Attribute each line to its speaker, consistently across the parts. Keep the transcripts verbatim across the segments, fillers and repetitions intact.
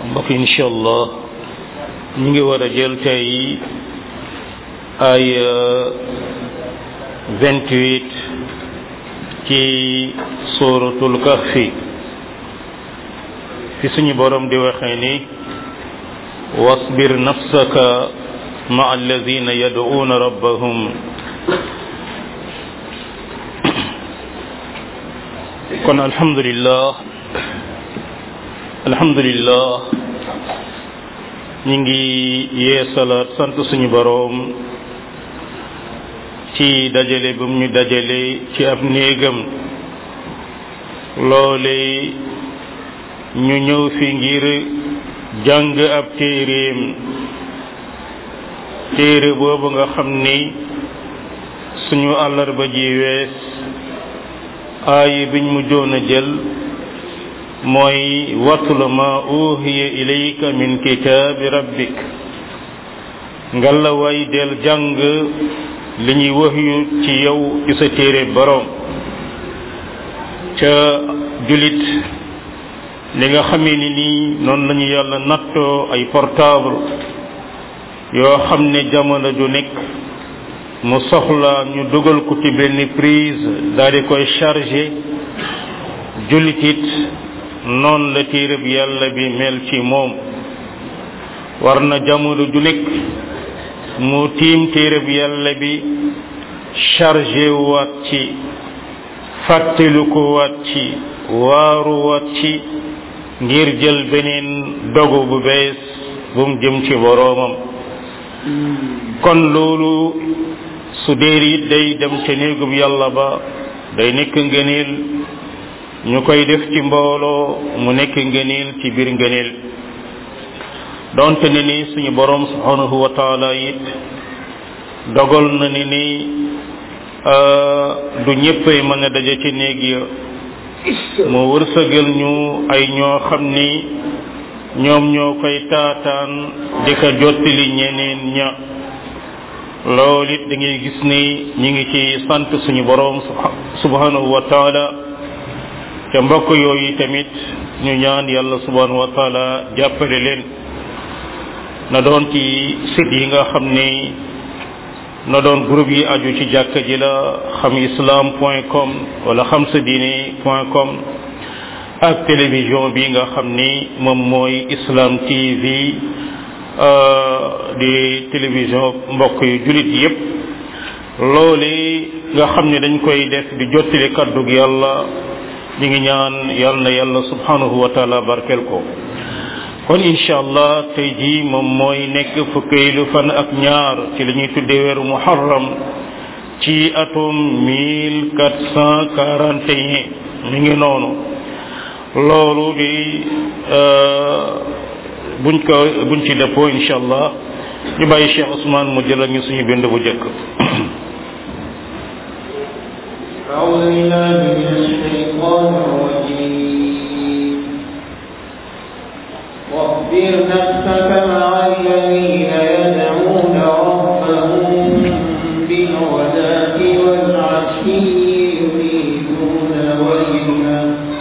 Speaker 1: mbokk incha allah ñu ngi war a jël tey ay vingt-huit ci suratul kahfi fi suñu borom di waxee ni wasbir nafsaka ma alladhina yad'una rabbahum kon alhamdulillah alhamdulillah ñu ngi yeesalaat sant suñu boroom ci dajale bu ñu dajale ci ab néegam loole ñu ñëw fi ngir jàng ab téeréem téere boobu nga xam ni suñu àllarba ji wees aaya biñ mu joon a jël mooy watlu ma uhiya ilayka min kitaabi rabbik ngalla way del jàng li ñuy wahyu ci yow ci sa téere boroom ca julit li nga xamee ni nii noonu lañu yàlla nattoo ay portable yoo xam ne jamono ju nekk mu soxla ñu dugal ko ci benn prise daal di koy chargé julit it noonu la téere bi yàlla bi mel ci moom war na jamono ju nekk mu tiim téere bi yàlla bi chargé waat ci fàttelu ko waat ci waaru waat ci ngir jël beneen dogu bu bees bu mu jëm ci boroomam kon loolu su déer it day dem ca néegub yàlla ba day nekk ngëneel ñu koy def ci mbooloo mu nekk ngëneel ci biir ngëneel donte ne ni suñu boroom subhanahu wa taala it dogal na ni ni du ñëppay mën a daje ci néeg ya mu wërsëgal ñu ay ñoo xam ni ñoom ñoo koy taataan di ko jottali ñeneen ña loolu it da ngay gis ni ñi ngi ci sant suñu boroom subhanahu wa taala te mbokk yooyu tamit ñu ñaan yàlla subhanahu wa taala jàppale leen na doon ci site yi nga xam ni na doon groupe yi aju ci jàkka ji la xam islam point com wala xam sa diine point com ak télévision bi nga xam ni moom mooy Islam T V di télévision mbokk yu jullit yépp loole nga xam ne dañ koy def di jottali kaddu gi yàlla ñu ngi ñaan yàlla na yàlla subhanahu wa taala barkel ko kon incha allah tey jii moom mooy nekk fukkeelu fan ak ñaar ci li ñuy tuddee weeru muharram ci atum mille quatre cent quarante et un mi ngi noonu loolu di buñ ko buñ ci dëppoo incha allah ñu bàyyi Cheikh Ousmane mu jëlal ñu suñu bind bu jëkk
Speaker 2: أعوذ بالله من الشيطان الرجيم واصبر نفسك مع الذين يدعون ربهم بالغداة والعشي يريدون وجهه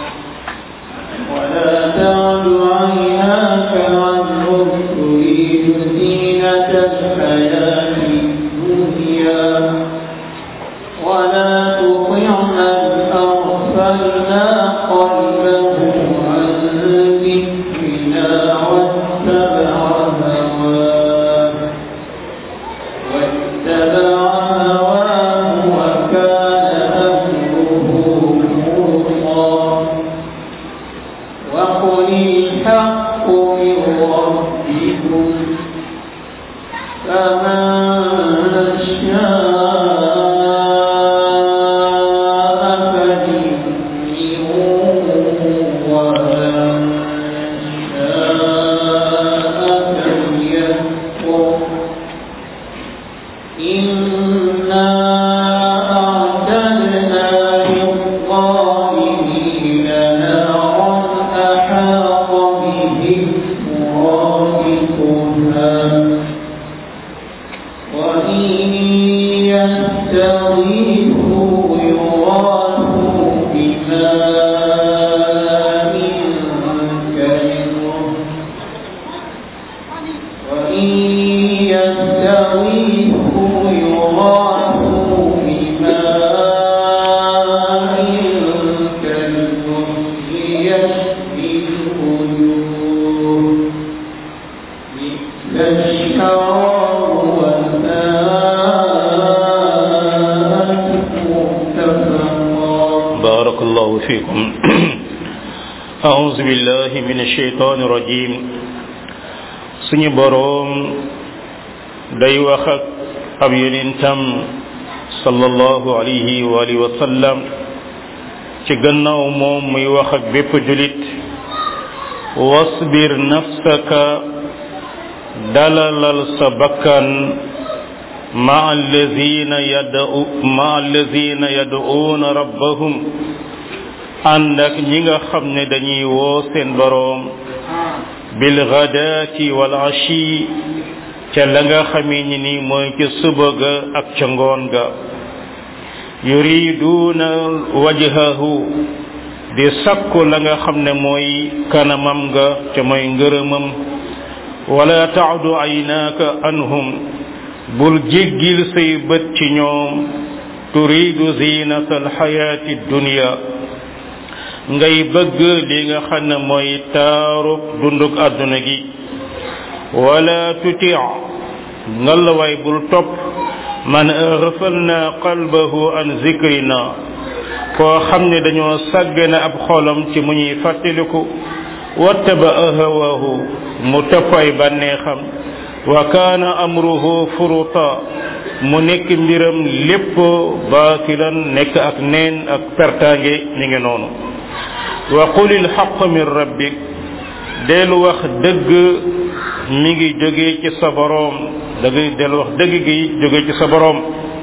Speaker 2: ولا تعد عيناك عنهم تريد زينة الحياة الدنيا ولا تطع من أغفلنا قلبه عن ذكرنا واتبع هواه واتبع هواه وكان أمره فرطا وقل الحق من ربكم فمن شاء وإن
Speaker 1: فيكم أعوذ بالله من الشيطان الرجيم سني بروم داي واخ اب يونتام صلى الله عليه واله وسلم ci gannaaw moom muy wax ak bépp julit wasbir nafsaka dalalal sa bakkan ma allazina yad'u ma allazina yad'una rabbahum andak ñi nga xamne dañuy woo seen borom bil ghadati wal ashi ca la nga xamé ni moy ci suba ga ak ca ngoon ga yuriduna wajhahu di sakku la nga xamne moy kanamam ga ca moy ngeureumam wala ta'du aynaka anhum bul jiggil say beut ci ñoom turidu zinatal hayati dunya ngay bëgg li nga xamne moy taaru dunduk aduna gi wala tuti' ngal way bul top man aghfalna qalbahu an zikrina ko xamne dañoo sagna ab xolam ci mu ñuy fateliku wattaba ahwahu mutafay banexam wa kana amruhu furuta mu nek mbiram lepp batilan nek ak neen ak pertange ni ngi nonu wa qulil haqq min rabbik delu wax deug mi ngi joge ci sa borom da ngay del wax deug gi joge ci sa borom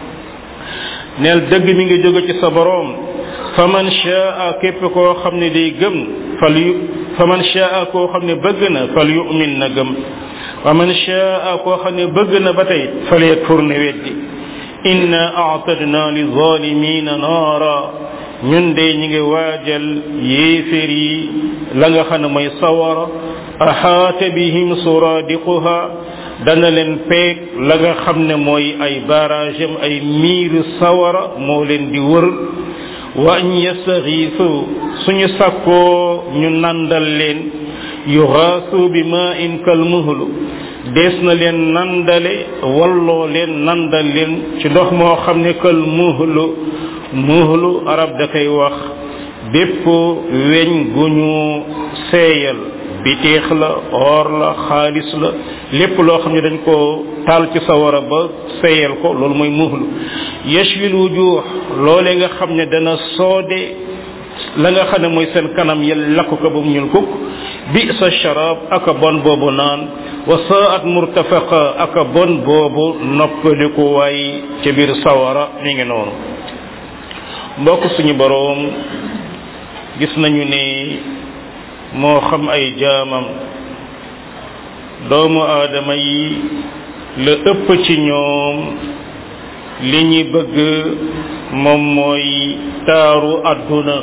Speaker 1: neel deug mi ngi joge ci sa borom faman sha'a kep ko xamne day gëm fal yu faman sha'a ko xamne bëgg na fal yu'min na gëm waman sha'a ko xamne bëgg na batay fal yakfur ne weddi inna a'tadna lizalimin nara ñun de ñi ngi waajal yéeféer yi la nga xam ne mooy sawara ahaata bihim suradiquha dana leen peeg la nga xam ne mooy ay barrage am ay miir sawara moo leen di wër wa an yastaxiisu suñu sakkoo ñu nandal leen yuxaasu bi ma in kalmuhlu des na leen nandale walloo leen nandal leen ci ndox moo xam ne kalmuhlu muhlu arab da kay wax bépp weñ guñu seeyal biteex la or la xaalis la lépp loo xam ne dañ ko taal ci sawara ba seeyal ko loolu mooy muhlu yashwil wujuh loolee nga xam ne dana soode la nga xam ne mooy seen kanam yel lakk ko ba mu ñul kukk bi sa sharab aka bon boobu naan wa sa'at murtafaqa aka bon boobu noppaliku waay ca biir sawara mi ngi noonu mbokk suñu boroom gis nañu ne moo xam ay jaamam doomu aadama yi la ëpp ci ñoom li ñi bëgg moom mooy taaru àdduna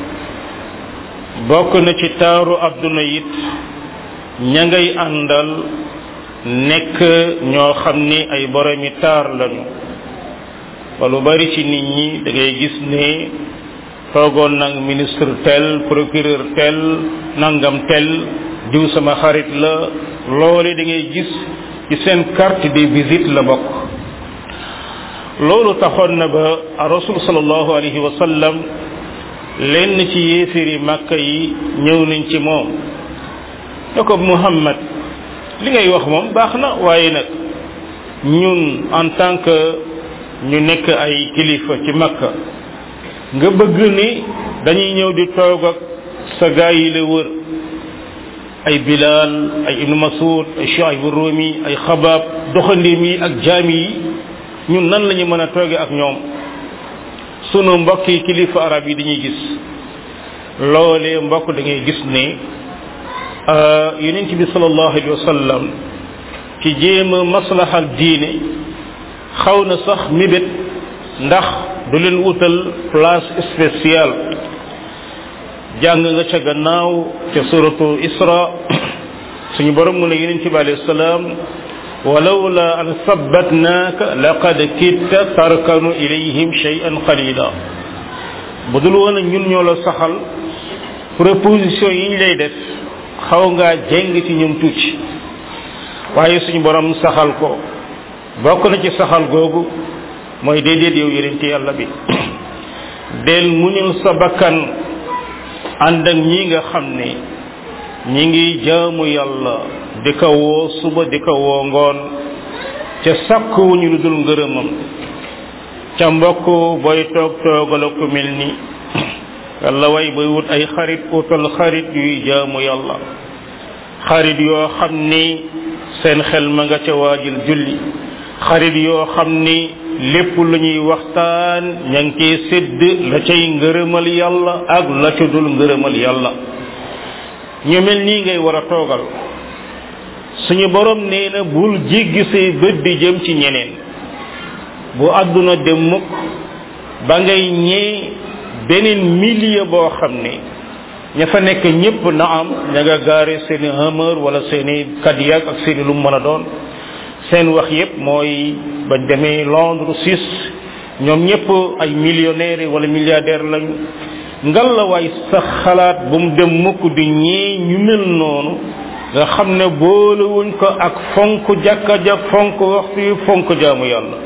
Speaker 1: bokk na ci taaru àdduna it ña ngay àndal nekk ñoo xam ni ay boromi taar lañu walu bari ci nit ñi da ngay gis ne toogoon nag ministre tel procureur tel nangam tel diw sama xarit la loole da ngay gis ci seen carte de visite la bokk loolu taxoon na ba rasul sallallahu alayhi wa sallam lenn ci yéefiri makka yi ñëw nañ ci moom ne ko muhammad li ngay wax moom baax na waaye nag ñun en tant que ñu nekk ay kilifa ci makka nga bëgg ni dañuy ñëw di toog ak sa gaay yi la wër ay bilal ay ibn mas'ud ay shuayb ar-rumi ay khabab doxandim yi ak jaami yi ñun nan lañu mëna toogé ak ñoom sunu mbokki kilifa arab yi dañuy gis lolé mbokk da ngay gis ne euh yonent bi sallallahu alayhi wasallam ci jéema maslaha diine xawna sax mibet ndax du leen wutal place spéciale jàng nga ca gannaaw ca suratu isra suñu borom mu ne yonent bi alayhi salaam ولولا أن ثبتناك لقد كدت تركن إليهم شيئا قليلا budul wona ñun ñoo la saxal proposition yi ñu lay def xaw nga jeng ci ñum tuuti waaye suñu borom saxal ko bokk na ci saxal googu mooy déedéet yow yonent yàlla bi del muñul sa bakkan ànd ak ñi nga xam ne ñi ngi jaamu yàlla di ko woo suba di ko woo ngoon ca sàkkuwuñu lu dul ngërëmam ca mbokk booy toog toogala ku mel ni yàlla way booy wut ay xarit utal xarit yuy jaamu yàlla xarit yoo xam ni seen xel ma nga ca waajil julli xarit yoo xam ni lépp lu ñuy waxtaan ña ngi cee sédd la cay ngërëmal yàlla ak la ca dul ngërëmal yàlla ñu mel nii ngay war a toogal suñu borom nee na bul jéggi say bët di jëm ci ñeneen bu àdduna dem mukk ba ngay ñee beneen milieu boo xam ne ña fa nekk ñëpp na am ña nga gaare seeni Hummer wala seeni Cadillac ak seeni lu mën a doon seen wax yépp mooy bañ demee Londres Suisse ñoom ñëpp ay millionnaires wala milliardaires lañu ngal la waay sa xalaat bu mu dem mukk di ñee ñu mel noonu nga xam ne boolewuñ ko ak fonk jàkka ja fonk waxtu yi fonk jaamu yàlla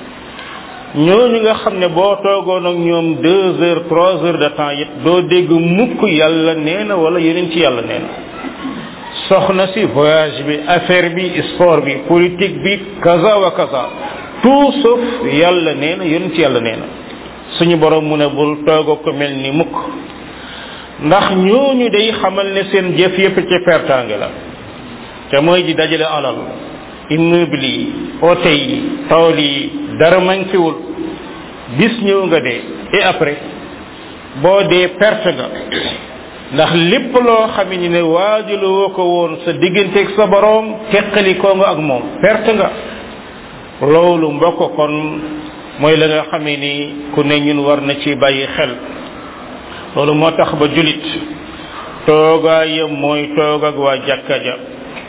Speaker 1: ñooñu nga xam ne boo toogoon ak ñoom deux heures trois heures de temps it doo dégg mukk yàlla nee na wala yeneen ci yàlla nee na soxna si voyage bi affaire bi sport bi politique bi kaza wa kaza tout sauf yàlla nee na yeneen ci yàlla nee na suñu borom mu ne bul toogoo ko mel ni mukk ndax ñooñu day xamal ne seen jëf yépp ci pertange la te mooy di dajale alal immeuble yi hôtel yi tool yi dara manquéwul bis ñëw nga dee et après boo dee perte nga ndax lépp loo xam ne waajulu woo ko woon sa digganteeg sa borom teqali ko nga ak moom perte nga loolu mbokk kon mooy la nga xamee ni ku ne ñun war na ci bàyyi xel loolu moo tax ba julit toogaayam mooy toog ak waa jàkka ja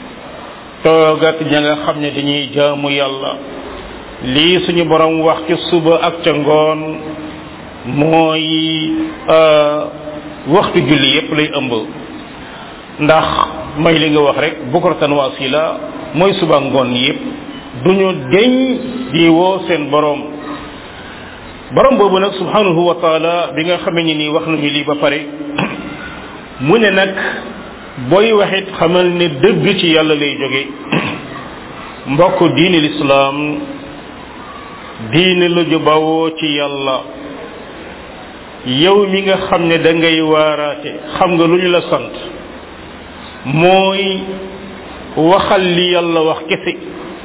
Speaker 1: toog ak ña nga xam ne dañuy jaamu yàlla lii suñu borom wax ci suba ak ca ngoon mooy waxtu julli yépp lay ëmb ndax may li nga wax rek bukratan wasila mooy suba ngoon yépp duñu deñ di woo seen borom borom boobu nag subhanahu wa taala bi nga xamee ni nii wax nañu lii ba pare mu ne nag booy waxit xamal ne dëgg ci yàlla lay jóge mbokk diine lislaam diine la ju bawoo ci yàlla yow mi nga xam ne da ngay waaraate xam nga lu ñu la sant mooy waxal li yàlla wax kese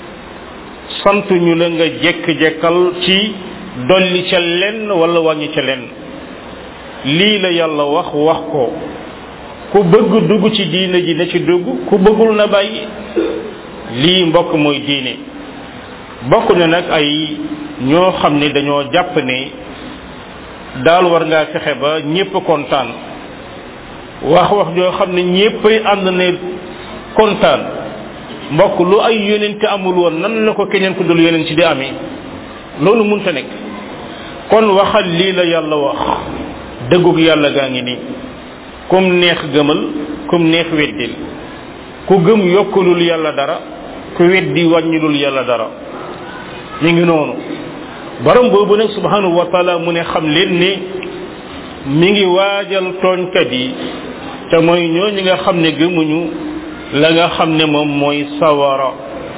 Speaker 1: sant ñu la nga jekk-jekkal ci dolli ca lenn wala wàññi ca lenn lii la yàlla wax wax ko ku bëgg dugg ci diine ji na ci dugg ku bëggul na bàyyi lii mbokk mooy diine bokk na nag ay ñoo xam ne dañoo jàpp ne daal war ngaa fexe ba ñépp kontaan wax wax joo xam ne ñéppay ànd ne kontaan mbokk lu ay yonent amul woon nan la ko keneen ku dul yonent ci di amee loolu mënta nekk kon waxal lii la yàlla wax dëggug yàlla gaa ngi nii kum neex gëmal kum neex weddil ku gëm yokkulul yàlla dara ku weddi wàññilul yàlla dara ñu ngi noonu borom boobu nag subhanahu wa taala mu ne xam leen ne mi ngi waajal tooñkat yi te mooy ñoo ñi nga xam ne gëmuñu la nga xam ne moom mooy sawara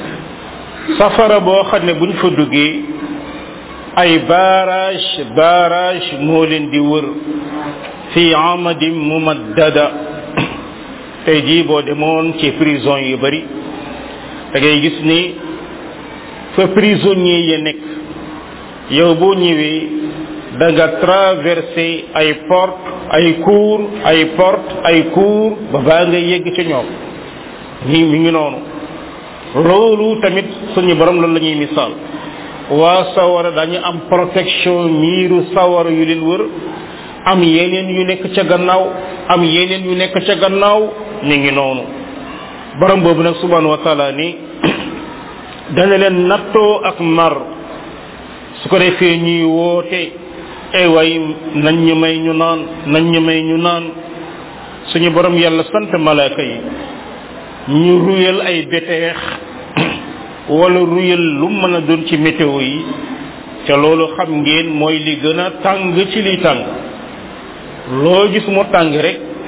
Speaker 1: safara boo xam ne buñ fa duggee ay barrage barrage moo leen di wër fi amadim mumaddada tey jii boo demoon ci prison yu bari da ngay gis ni fa prisonnier ya nekk yow boo ñëwee da nga traversé ay porte ay cour ay porte ay cour ba baa nga yegg ci ñoom ñi mi ngi noonu loolu tamit suñu borom loolu la ñuy misaal waa sawara dañu am protection miiru sawara yu leen wër am yeneen yu nekk ca gannaaw am yeneen yu nekk ca gannaaw ñu ngi noonu borom boobu nag subhanahu wa taala ni dana leen nattoo ak mar su ko defee ñuy woote ay way nañ ñu may ñu naan nañ ñu may ñu naan suñu borom yàlla sant malaaka yi ñu ruyal ay beteex wala ruyal lu mën a doon ci météo yi ca loolu xam ngeen mooy li gën a tàng ci li tàng loo gis mu tàng rek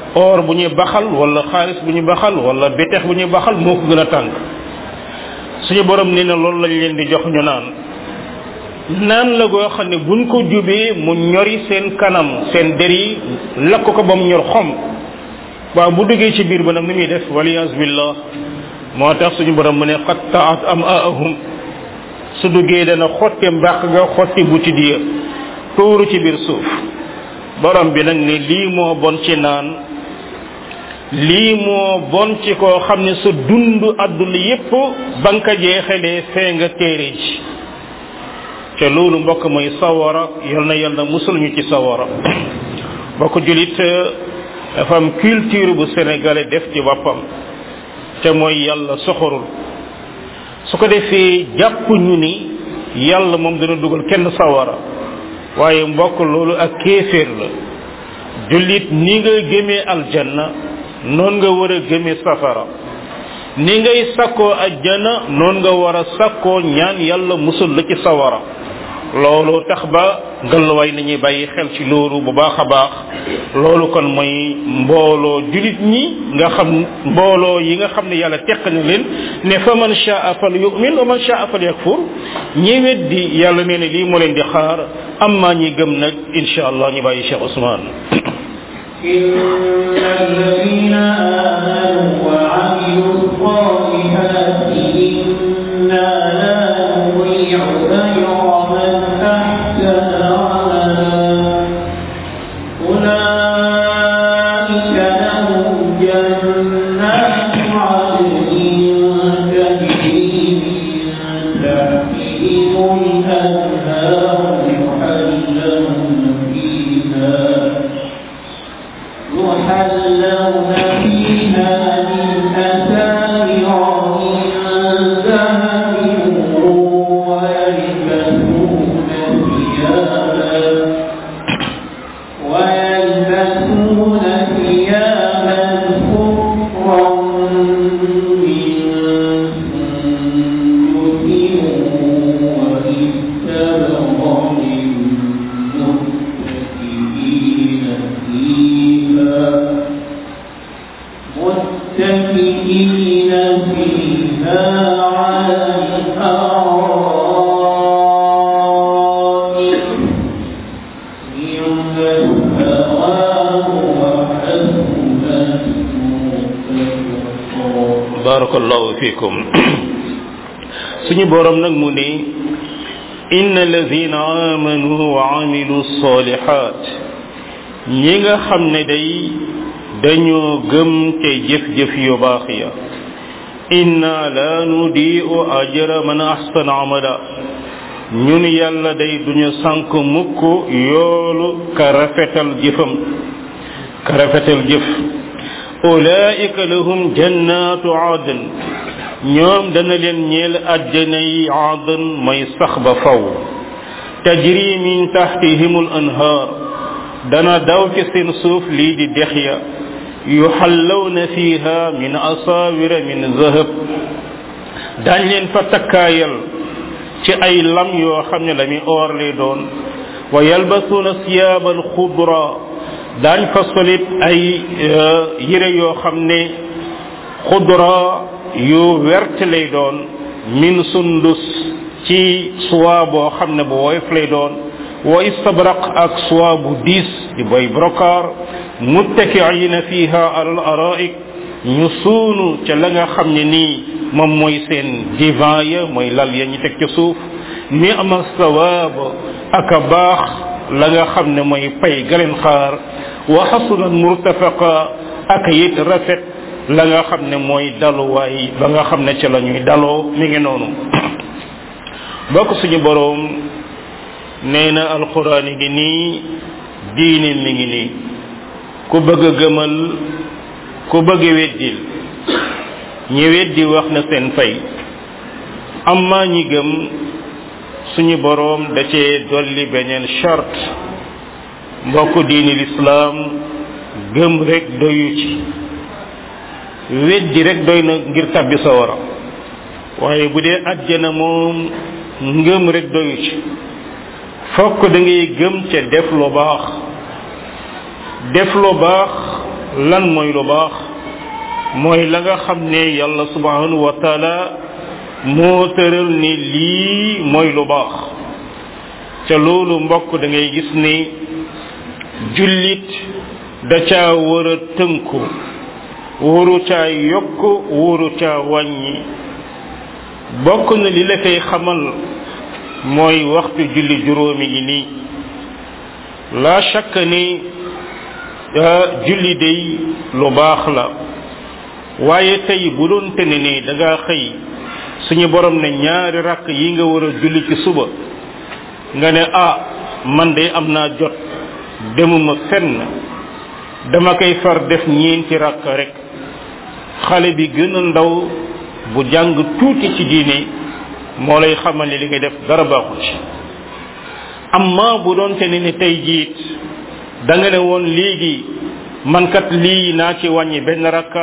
Speaker 1: or bu ñuy baxal wala xaalis bu ñuy baxal wala betex bu ñuy baxal moo ko gën a tàng suñu borom nee na loolu lañ leen di jox ñu naan naan la goo xam ne buñ ko jubee mu ñori seen kanam seen der yi lakk ko ba mu ñor xom waaw bu duggee ci biir ba nag ni muy def waliyas billah moo tax suñu borom mu ne qattaat am aahum su duggee dana xotti mbàq ga xotti buti diya tuuru ci biir suuf borom bi nag ne lii moo bon ci naan lii moo bon ci koo xam ne sa dund àdduna yépp ba nga ko jeexalee fee nga téere ci te loolu mbokk mooy sawara yal na yàlla musul ñu ci sawara mbokk julit dafa am culture bu sénégalais def ci boppam te mooy yàlla soxorul su ko defee jàpp ñu ni yàlla moom dana dugal kenn sawara waaye mbokk loolu ak kéeféer la jullit ni nga gëmee aljanna noon nga war a gëmee safara ni ngay sakkoo ajjana noon nga war a sakkoo ñaan yàlla musul la ci sawara loolu tax ba ngalwaay nañuy bàyyi xel ci loolu bu baax a baax loolu kon mooy mbooloo julit ñi nga xam mbooloo yi nga xam ne yàlla teq na leen ne fa man shaa fal yu'min wa man shaa fal yakfur ñi weddi yàlla nee ne lii moo leen di xaar amma ñi gëm nag insha allah ñu bàyyi Cheikh Ousmane
Speaker 2: inna alladhina amanu wa 'amilus salihati inna la nudhi'u
Speaker 1: suñu borom nag mu ne inna alladhina amanu wa amilu salihat ñi nga xam ne day dañoo gëm te jëf-jëf yu baax ya inna la nudi'u ajra man ahsana amala ñun yàlla day duñu sànk mukk yoolu ka rafetal jëfam ka rafetal jëf ulaika lahum jannatu adn ñoom dana leen ñeel àjjana yi adan mooy sax ba faw tajri min tahtihimul anhar dana daw ci seen suuf lii di dex ya yuhallawna fiha min asawira min zahab dañ leen fa takkaayal ci ay lam yoo xam ne la mi or lay doon wa yalbasuna siyaban xudra dañ fa solit ay yére yoo xam ne xudra yu wert lay doon min sundus ci soie boo xam ne bu woyof lay doon wa istabraq ak soie bu diis di boy brocart muttaki'ina fiha ala al-ara'ik ñu suunu ca la nga xam ne nii moom mooy seen divan ya mooy lal ya ñu teg ca suuf ni'ma sawab ak a baax la nga xam ne mooy pay galeen xaar wa hasunan murtafaqa ak it rafet la nga xam ne mooy daluwaay ba nga xam ne ca la ñuy daloo mi ngi noonu bokk suñu boroom nee na alquran ngi nii diine mi ngi nii ku bëgg a gëmal ku bëgg a weddil ñi weddi wax na seen fay amma ñi gëm suñu boroom da cee dolli beneen charte mbokk diini l'islam gëm rek doyu ci weddi rek doy na ngir tabbi sawara waaye bu dee àjjana moom ngëm rek doyu ci fokk da ngay gëm ca def lu baax def lu baax lan mooy lu baax mooy la nga xam ne yàlla subhanahu wa taala moo tëral ni lii mooy lu baax ca loolu mbokk da ngay gis ni jullit da caa war a tënku waru caa yokk waru caa wàññi bokk na li la koy xamal mooy waxtu julli juróomi yi nii la shakka ni julli day lu baax la waaye tey bu doon te ne ni da ngaa xëy suñu borom ne ñaari rakk yi nga war a julli ci suba nga ne ah man de am naa jot demuma fenn dama koy far def ñeenti rakk rek xale bi gën a ndaw bu jàng tuuti ci diine moo lay xamal ne li ngay def dara baaxul ci amma bu doon te ne ni tey jiit da nga ne woon léegi man kat lii naa ci wàññi benn rakka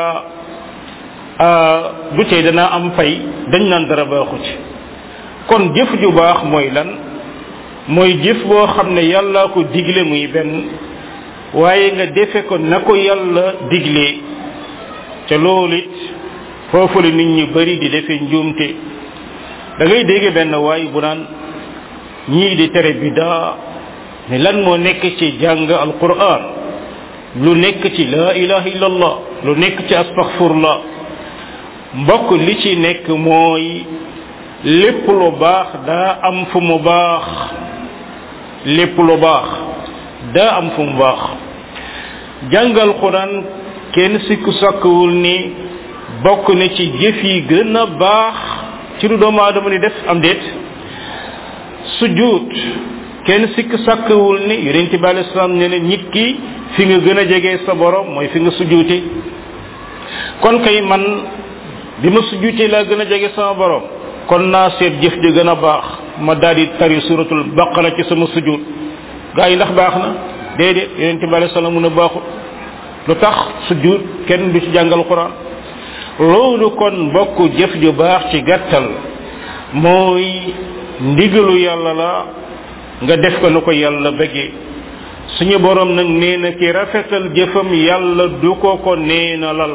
Speaker 1: du tey danaa am fay dañ naan dara baaxu ci kon jëf ju baax mooy lan mooy jëf boo xam ne yàlla ko digle muy benn waaye nga defe ko na ko yàlla digle ca loolu it foofu la nit ñi bari di defe njuumte da ngay dégg benn waay bu naan ñii di tere bidaa ne lan moo nekk ci jàng alquran lu nekk ci la ilaha illallah lu nekk ci astaghfirullah mbokk li ci nekk mooy lépp lu baax daa am fu mu baax lépp lu baax daa am fu mu baax jàngal quran kenn sikku sàkkwul ni bokk na ci jëf yi gën a baax ci lu doomu aadama ni def am déet sujud kenn sikk sàkkwul ni yonent bi alayhi salaam ne ne nit ki fi nga gën a jege sa borom mooy fi nga sujute kon kay man bi ma sujutee laa gën a jege sama borom kon naa seet jëf ji gën a baax ma daal di tari suratul baqara ci sama sujud gaa yi ndax baax na déedéet yonent bi alayhi salaam mu ne baaxul lu tax sujud kenn du ci jàngal quran loolu kon bokk jëf ju baax ci gàttal mooy ndigalu yàlla la nga def ko nu ko yàlla bëggee suñu borom nag nee na ki rafetal jëfam yàlla du ko ko neenalal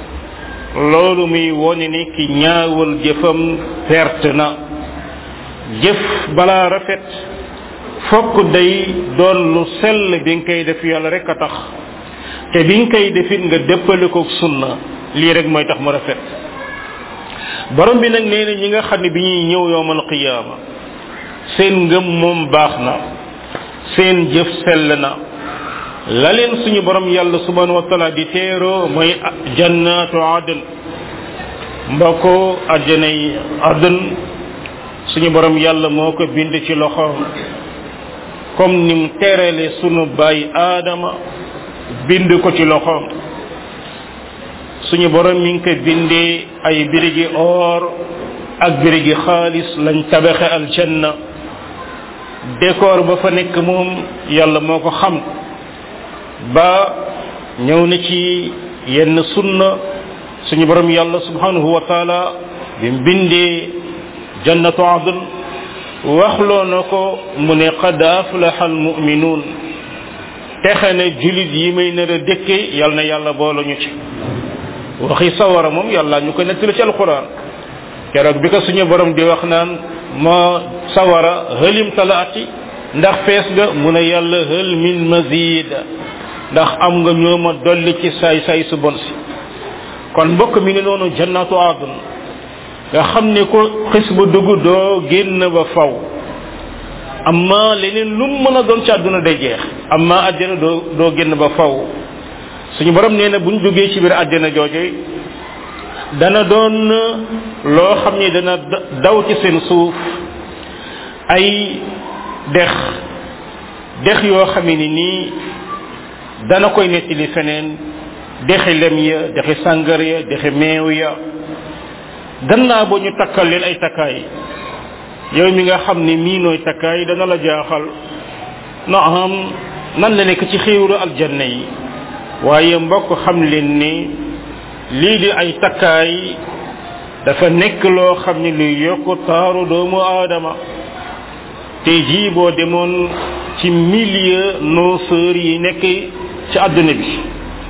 Speaker 1: loolu muy wone ni ki ñaawal jëfam perte na jëf balaa rafet fokk day doon lu sell bi nga koy def yàlla rek a tax te bi nga koy defit nga dëppale ko sunna lii rek mooy tax mu rafet borom bi nag nee na ñi nga xam ne bi ñuy ñëw yowmal qiyaama seen ngëm moom baax na seen jëf sell na la leen suñu borom yàlla subhanahu wa taala di teeroo mooy jannatu adn mbokko ajjanay adn suñu borom yàlla moo ko bind ci loxoom comme nim terale sunu baay aadama bind ko ci loxoom suñu borom mi ngi ko bindee ay birigi or ak birigi xaalis lañ tabaxe aljanna décor ba fa nekk moom yàlla moo ko xam ba ñëw na ci yenn sunna suñu borom yàlla subhanahu wa taala bi bindee jannatu adn waxloo na ko mu ne qad aflaha almu'minun texe na julit yi may nar a dëkke yàlla na yàlla boole ñu ci waxi sawara moom yàlla ñu ko nettali ci alquran keroog bi ko suñu borom di wax naan ma sawara halim talaati ndax fees nga mu ne yàlla hal min mazid ndax am nga ñooma dolli ci saay saay su bon si kon mbokk mi ngi noonu jannatu adn nga xam ne ko xis ba dugg doo génn ba faw amma leneen lu mën a doon ci àdduna day jeex amma àjjana doo doo génn ba faw suñu borom nee na buñ duggee ci biir àjjana jooje dana doon loo xam ne dana daw ci seen suuf ay dex dex yoo xam ne nii dana koy nettali feneen dexi lem ya dexi sàngar ya dexi meew ya gannaaw ba ñu takkal leen ay takkaay yow mi nga xam ne mii nooy takkaay dana la jaaxal na am nan la nekk ci xéewru aljanna yi waaye mbokk xam leen ni lii di ay takkaay dafa nekk loo xam ne luy yokk taaru doomu aadama te jii boo demoon ci milieu noceurs yi nekk ci àdduna bi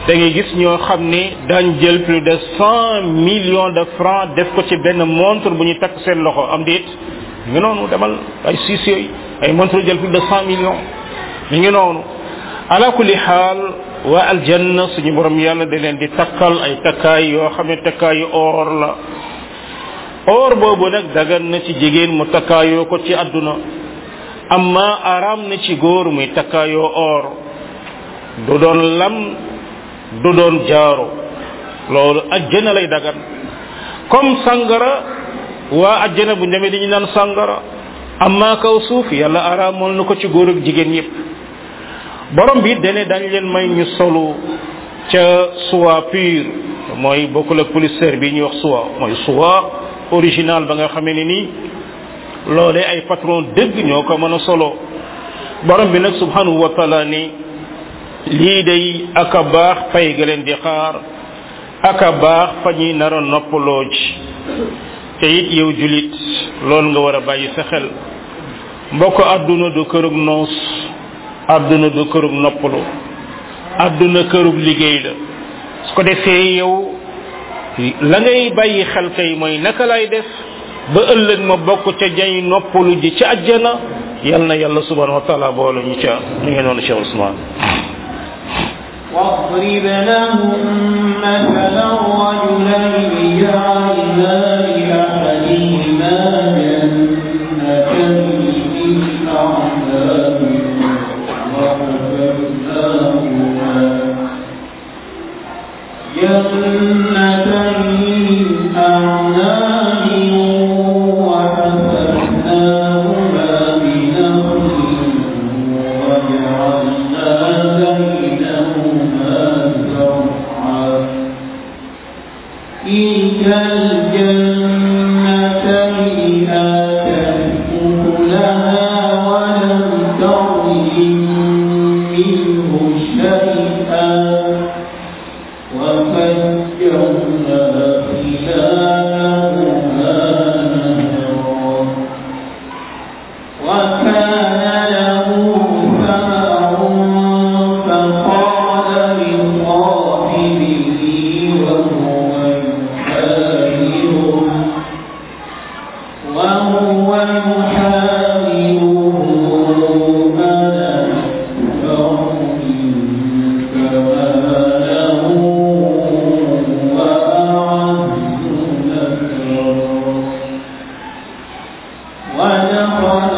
Speaker 1: da ngay gis ñoo xam ne daañ jël plus de cent millions de francs def ko ci benn montre bu ñu takk seen loxo am déet mi ngi noonu demal ay siis yooyu ay montre jël plus de cent millions mi ngi noonu ala kulli xaal waa aljanna suñu borom yàlla da leen di takkal ay takkaay yoo xam ne takkaayu or la or boobu nag dagan na ci jigéen mu takkaayoo ko ci àdduna amma aram na ci góor muy takkaayoo or du doon lam du doon jaaro loolu ajjana lay dagan comme sangara waa ajjana bu demee dañu naan sangara amma kaw suuf yàlla araamal na ko ci góor ak jigéen yépp borom bi dane dañ leen may ñu solu ca soie pure mooy bokkul ak policier bi ñuy wax soie mooy soie original ba nga xamee ne nii loolee ay patron dëgg ñoo ko mën a solo borom bi nag subhanahu wa taala ni lii day aka baax fay ga leen di xaar aka baax fa ñuy nar a noppaloo ci te it yow julit loolu nga war a bàyyi sa xel mbokk àdduna du kërug noos àdduna du kërug noppalu àdduna kërug liggéey la su ko defee yow la ngay bàyyi xel kay mooy naka lay def ba ëllëg ma bokk ca jay noppalu ji ci àjjana yal na yàlla subhanahu wa taala boole ñu ca ñu ngi noonu Cheikh Ousmane
Speaker 2: واضرب لهم مثلا رجلين جعلنا لأحدهما جنتين من أعناب وحفظناهما جنتين من أعناب وحفظناهما بنخل وجعلنا بينهما زرعا تلك الجنتين آتت أكلها ولم تظلم منه شيئا وفجرنا خلالهما نهرا وكان له ثمر فقال لصاحبه وهو يحاوره وهو يحاوره أنا أكثر منك مالا ودخل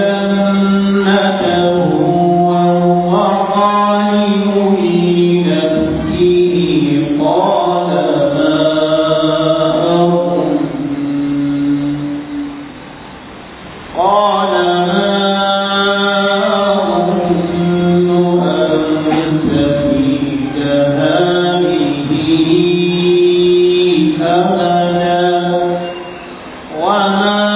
Speaker 2: جنته وهو ظالم لنفسه قال ما أظن قال ما أظن أن تبيد هذه أبدا وما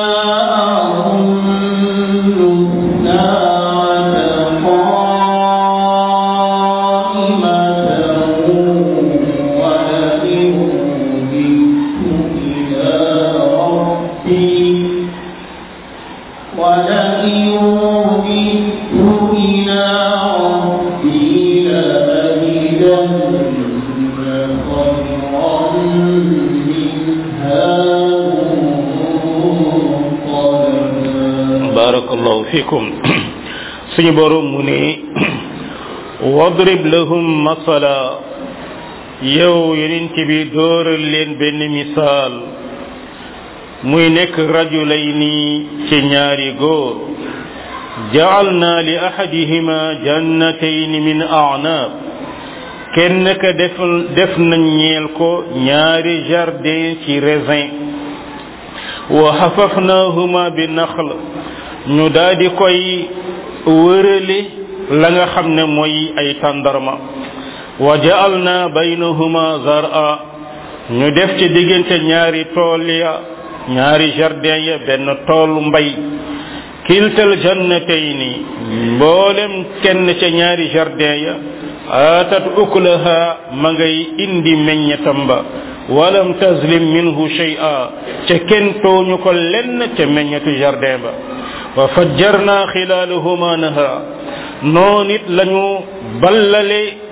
Speaker 1: barakallahu fikum suñu borom mu ne wadrib lahum masala yow yeneen ci bi dóoral leen benn misaal muy nekk rajulayni ci ñaari góor ja'alna li ahadihima jannatayn min a'nab kenn ka def def nañ ñeel ko ñaari jardin ci raisin wa hafafnahuma bi naxl ñu daldi koy wërale la nga xam ne mooy ay tàndarma wa ja'alna baynahuma zar'a ñu def ci diggante ñaari tool ya ñaari jardin ya benn toolu mbay kiltal jannatayni mboolem kenn ca ñaari jardin ya atat ukulaha ma ngay indi meññetam ba walam tazlim minhu shay'a ca kenn tooñu ko lenn ca meññetu jardin ba wa fajjarna khilaalahuma nahra noon it lañu ballale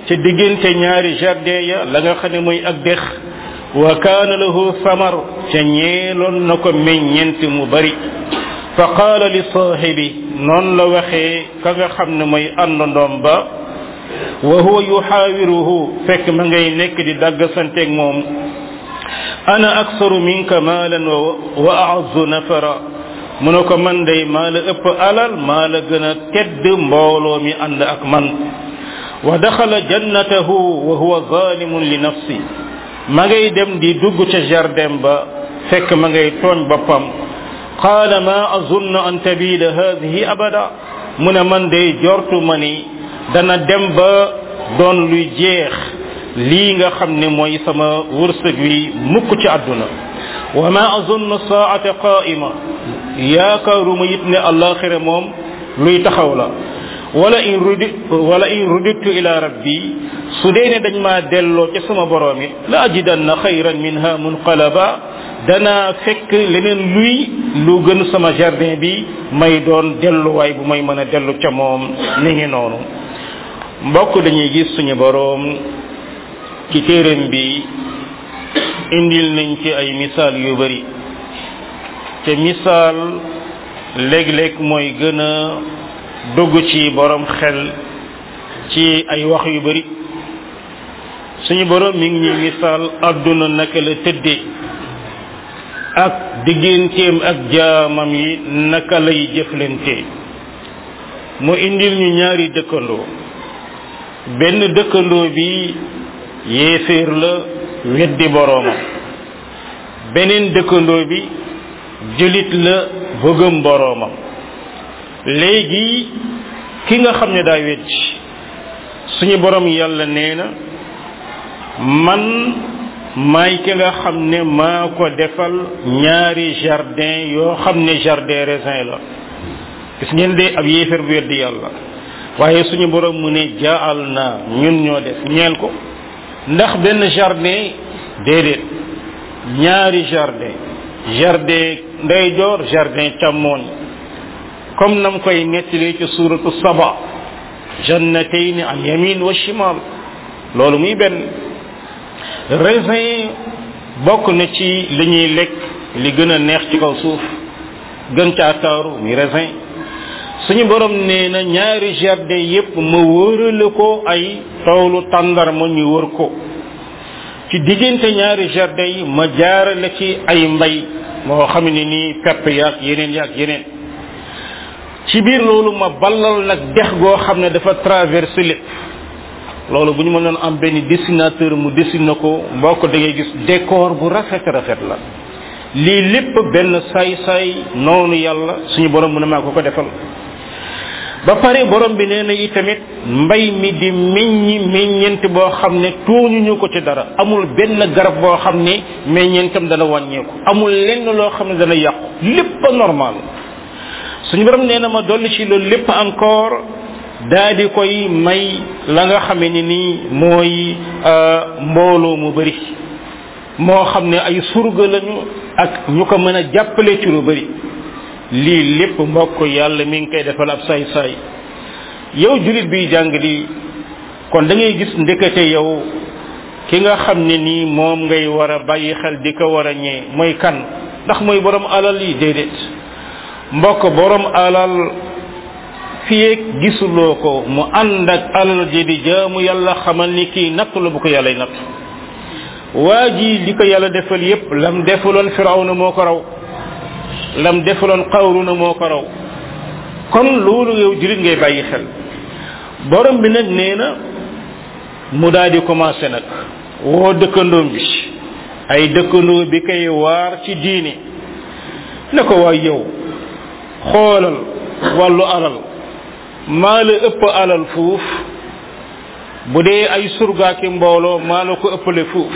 Speaker 1: ca diggante ñaari jardin ya la nga xam ne mooy ak dex wa kaana lahu samar ca ñeeloon na ko meññent mu bari fa qaala li saahibi noonu la waxee ka nga xam ne mooy àndandoom ba wa huwa yuxaawiruhu fekk ma ngay nekk di dagg santeeg moom ana aksaru minka maalan wa a'azzu nafara mu ne ko man day maa la ëpp alal maa la gën a tedd mbooloo mi ànd ak man wa daxala jannatahu wa huwa zalimun li nafsi ma ngay dem di dugg ca jardin ba fekk ma ngay tooñ boppam qaala ma azunnu an tabida hadihi abada mu ne man day jortu ma ni dana dem ba doon luy jeex lii nga xam ne mooy sama wërsëg wi mukk ci àdduna wa ma azunnu saata qaa'ima yaakaaruma it ne alaxira moom luy taxaw la wala in rudi wala in ruditu ila rabbi su dee ne dañ maa delloo ci sama borom it la ajidanna xayran minha munqalaba dana fekk leneen luy lu gën sama jardin bi may doon delluwaay bu may mën a dellu ca moom ni ngi noonu mbokk dañuy gis suñu borom ci téeram bi indil nañ ci ay misaal yu bari te misaal léeg-léeg mooy gën a dugg ci borom xel ci ay wax yu bari suñu borom mi ngi ñuy misaal àdduna naka la tëddee ak digganteem ak jaamam yi naka lay jëflante mu indil ñu ñaari dëkkandoo benn dëkkandoo bi yéeféer la weddi boroomam beneen dëkkandoo bi julit la bëggam boroomam léegi ki nga xam ne daa weddi suñu borom yàlla nee na man maay ki nga xam ne maa ko defal ñaari jardin yoo xam ne jardin raisin la gis ngeen de ab yéeféer bu weddi yàlla waaye suñu borom mu ne jaal naa ñun ñoo def ñeel ko ndax benn jardin déedéet ñaari jardin jardin ndeyjoor jardin càmmooñ comme nam koy nettali ci suuratu saba jannatayn an yamin wa shimal loolu muy benn raisin bokk na ci li ñuy lekk li gën a neex ci kaw suuf gën caa taaru muy raisin suñu borom nee na ñaari jardin yépp ma wërale ko ay toolu tàndarma ñu wër ko ci diggante ñaari jardin yi ma jaarale ci ay mbay moo xam ne nii pepp yaak yeneen yaak yeneen ci biir loolu ma ballal nag dex goo xam ne dafa traversé lépp loolu bu ñu mënoon am benn dessinateur mu dessine ko mboo ko da ngay gis décor bu rafet rafet la lii lépp benn saay-saay noonu yàlla suñu borom mu ne maa ko ko defal ba pare borom bi nee na itamit mbay mi di meññi meññent boo xam ne tooñuñu ko ci dara amul benn garab boo xam ne meññentam dana wàññeeku amul lenn loo xam ne dana yàqu lépp normal suñu borom nee na ma dolli ci loolu lépp encore daa di koy may la nga xame ni nii mooy mbooloo mu bari moo xam ne ay surga lañu ak ñu ko mën a jàppale ci lu bari lii lépp mbokk yàlla mi ngi koy defal ab saay saay yow julit bi jàng di kon da ngay gis ndekete yow ki nga xam ne nii moom ngay war a bàyyi xel di ko war a ñee mooy kan ndax mooy borom alal yi déedéet mbokk borom alal fiyeeg gisuloo ko mu ànd ak alal ji di jaamu yàlla xamal ni kii nattu la bu ko yàlla nattu waa ji li ko yàlla defal yépp lam defuloon firawna moo ko raw lam defuloon qawruna moo ko raw kon loolu yow julit ngay bàyyi xel borom bi nag nee na mu daal di commencé nag woo dëkkandoom bi ay dëkkandoo bi koy waar ci diine ne ko waay yow xoolal wàllu alal maa la ëpp alal fuuf bu dee ay surgaaki mbooloo maa la ko ëppale fuuf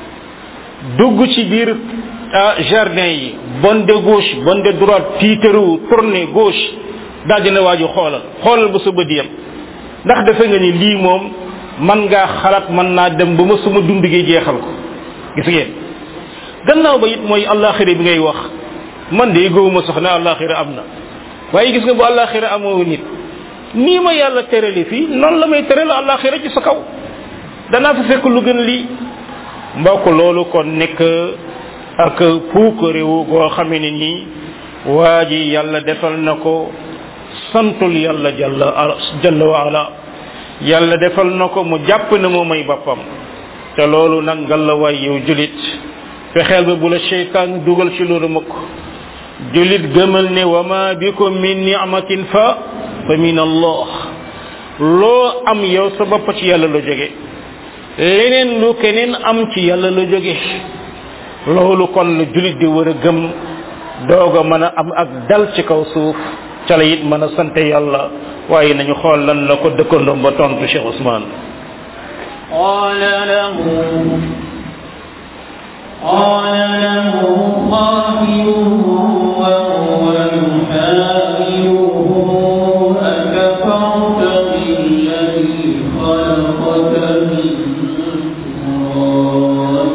Speaker 1: dugg ci biir jardin yi bonne de gauche bonne de droite tiitaru tourner gauche daal dina waaju xoolal xoolal ba sa bët yam ndax defe nga ni lii moom man ngaa xalaat man naa dem ba ma suma dund gi jeexal ko gis ngeen gannaaw ba it mooy àllaaxira bi ngay wax man de gëwuma sax ne àllaaxira am na waaye gis nga bu àllaaxira amoo nit nii ma yàlla terale fii noonu la may terale àllaaxira ci sa kaw danaa fa fekk lu gën lii mbokk loolu kon nekk ak puuk réew goo xamee ne nii waa ji yàlla defal na ko santul yàlla jalla jalla wa ala yàlla defal na ko mu jàpp ne moo may boppam te loolu nag ngalawaay yow julit fexeel ba bu la seytaan dugal ci loolu mukk julit gëmal ne wa ma bikum min ni'matin fa fa min allah loo am yow sa bopp ci yàlla la jóge leneen lu keneen am ci yàlla la jóge loolu kon la julit di war a gëm dooga mën a am ak dal ci kaw suuf ca la it mën a sante yàlla waaye nañu xool lan la ko dëkkandoom ba tontu Cheikh Ousmane
Speaker 2: قال له قال له صاحبه وهو يحاوره أكفرت بالذي خلقك من تراب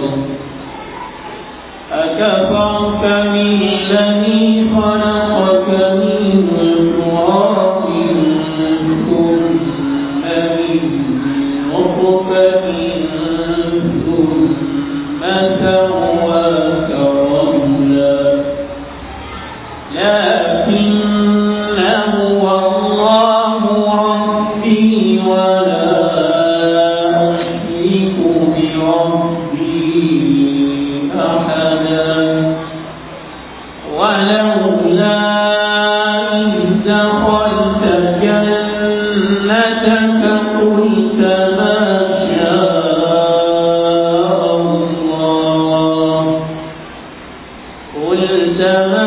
Speaker 2: أكفرت بالذي خلقك من تراب ثم من نطفة ثم سواك رجلا لكن هو الله ربي ولا أشرك بربي أحدا ولولا إذ دخلت جنتك قلت ما شاء الله قلت ما